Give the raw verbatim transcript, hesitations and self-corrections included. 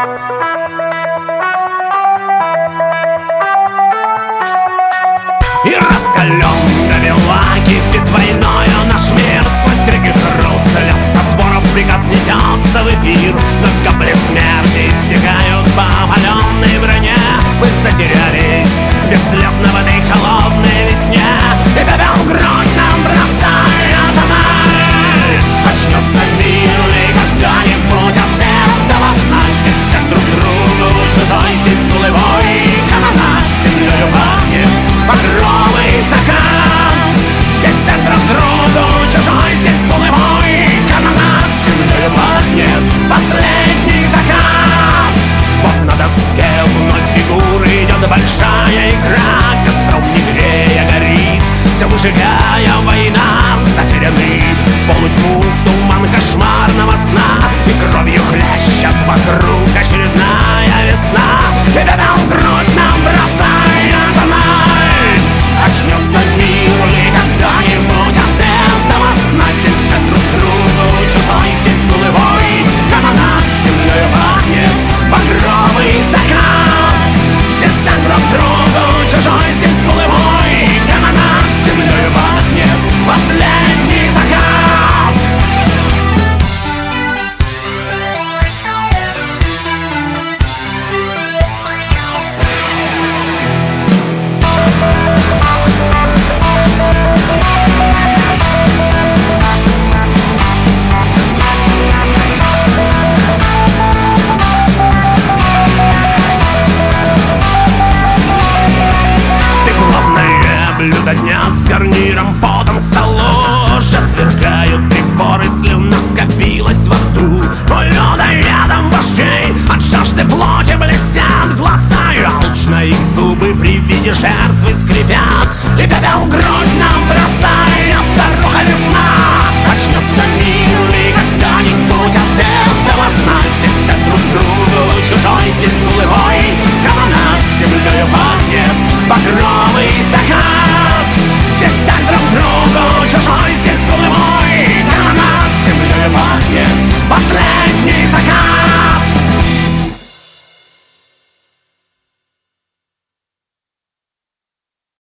И раскаленными кипит войною наш мир. Сквозь крики, хруст, лязг затворов приказ несется в эфир. Но капли смерти истекают по опаленной броне. Мы затерялись бесследно в этой холодной весне. И пепел в грудь нам бросает она. Очнется мир ли когда-нибудь от этого сна? Здесь все друг другу чужой, здесь гулевой канонад. Землею пахнет багровый закат. Здесь все друг другу чужой, здесь гулевой канонад. Землею пахнет последний закат. Вот на доске вновь фигуры идет большая игра. Костром не грея горит, все выжигая война. Затеряны в полутьму туман кошмарного сна. И кровью хлещет вокруг очередная весна. И пепел в грудь нам бросает она. Очнется мир ли когда-нибудь от этого сна? Здесь все друг другу чужой, здесь гулевой канонад. Землею пахнет багровый закат. Здесь все друг другу чужой, здесь гулевой канонад. Землею пахнет последний закат. Блюдо дня с гарниром подом к столу. Уже сверкают приборы, слюна скопилась во рту. У людоедом вождей от жажды плоти блестят глаза. И алчно их зубы при виде жертвы скрипят. И пепел в грудь нам бросает старуха весна. Очнется мир ли когда-нибудь от этого сна? Здесь все друг другу чужой, здесь гулевой канонад. Землею пахнет багровый закат.